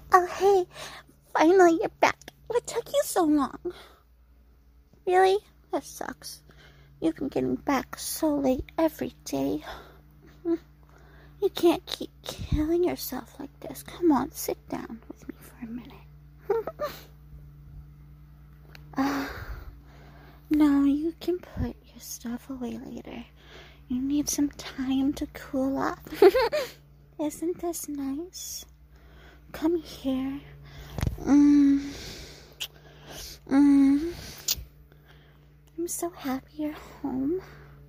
Oh, hey, finally you're back. What took you so long? Really? That sucks. You've been getting back so late every day. You can't keep killing yourself like this. Come on, sit down with me for a minute. No, you can put your stuff away later. You need some time to cool off. Isn't this nice? Come here. I'm so happy you're home.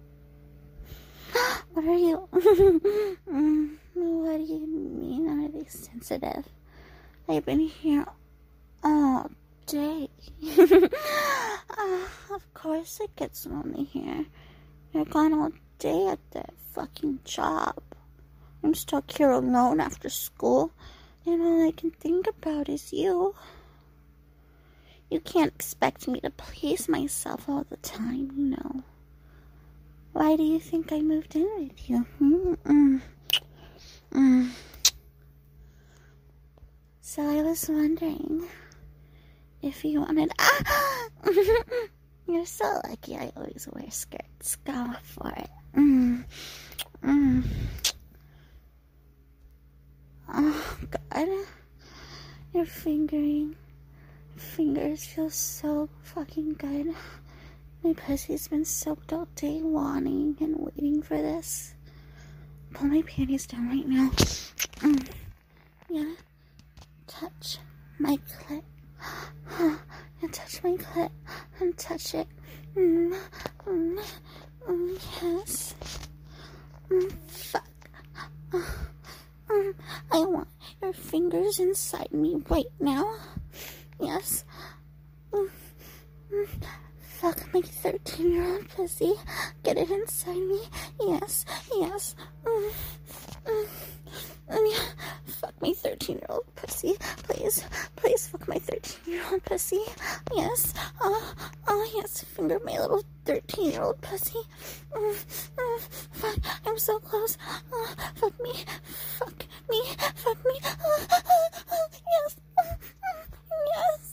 What are you? What do you mean? Are they sensitive? I've been here all day. Of course it gets lonely here. You're gone all day at that fucking job. I'm stuck here alone after school, and all I can think about is you. You can't expect me to please myself all the time, you know. Why do you think I moved in with you? So I was wondering if you wanted... You're so lucky I always wear skirts. Go for it. Oh, God. Your fingers feel so fucking good. My pussy's been soaked all day wanting and waiting for this. Pull my panties down right now. Yeah. Touch my clit. Yeah, touch my clit and touch it. Yes. Fuck. I want your fingers inside me right now. Yes. Fuck my 13-year-old pussy. Get it inside me. Yes. Fuck my 13-year-old pussy. Please fuck my 13-year-old pussy. Yes. Oh, yes. Finger my little 13-year-old pussy. Fuck. I'm so close. Fuck me. Yes. Yes.